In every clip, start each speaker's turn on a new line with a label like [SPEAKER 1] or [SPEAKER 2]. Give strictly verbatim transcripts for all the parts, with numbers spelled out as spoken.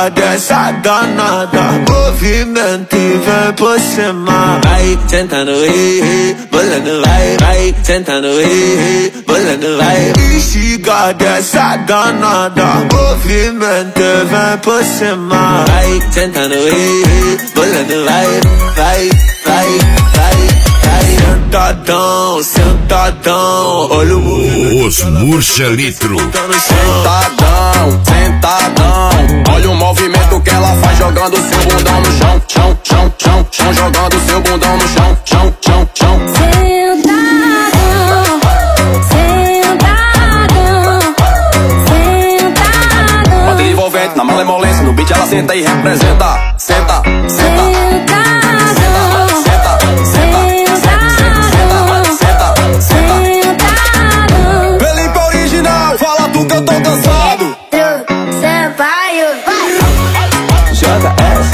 [SPEAKER 1] dessa danada, movimento e vem por cima. Vai sentando, ei, bolando, vai, vai sentando, ei, bolando, vai. Instiga dessa danada, movimento e vem por cima. Vai sentando, ei, bolando, vai, vai, vai, vai. Sentadão, sentadão, olha o movimento.
[SPEAKER 2] Os Murcha Litro.
[SPEAKER 3] Sentadão, sentadão, olha o movimento que ela faz jogando seu bundão no chão, chão, chão, chão, chão, jogando seu bundão no chão, chão, chão, chão.
[SPEAKER 4] Sentadão, sentadão, sentadão.
[SPEAKER 3] Bota envolvente na malemolência, no beat ela senta e representa. Senta, senta. Que eu tô cansado.
[SPEAKER 1] J S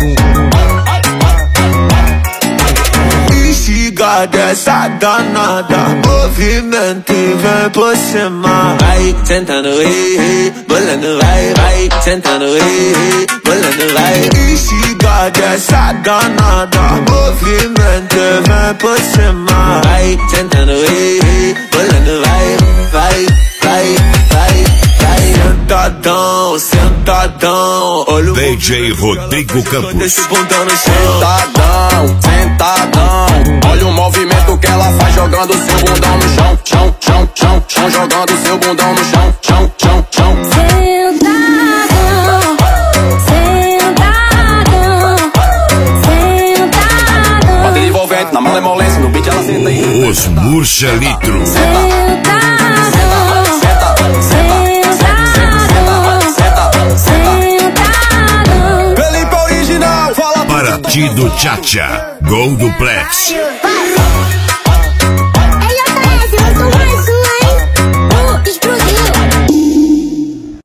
[SPEAKER 1] Instiga dessa danada, movimento e vem por cima. Vai sentando, ei, bolando, vai, vai sentando, ei, bolando, vai. Instiga dessa danada, movimento e vem por cima. Vai sentando, ei, bolando, vai, vai, vai, vai, vai. Sentadão, sentadão, olha o
[SPEAKER 2] D J Rodrigo Campos.
[SPEAKER 3] Sentadão, sentadão, olha o movimento que ela faz jogando seu bundão no chão, chão, chão, chão, chão, jogando seu bundão no chão, chão, chão, chão.
[SPEAKER 4] Sentadão, sentadão, sentadão.
[SPEAKER 3] Bota envolvente na malemolência, no beat ela senta aí.
[SPEAKER 2] Os Murcha Litro.
[SPEAKER 3] Felipe original, fala
[SPEAKER 2] Partido Tchatcha, Gol do Plex.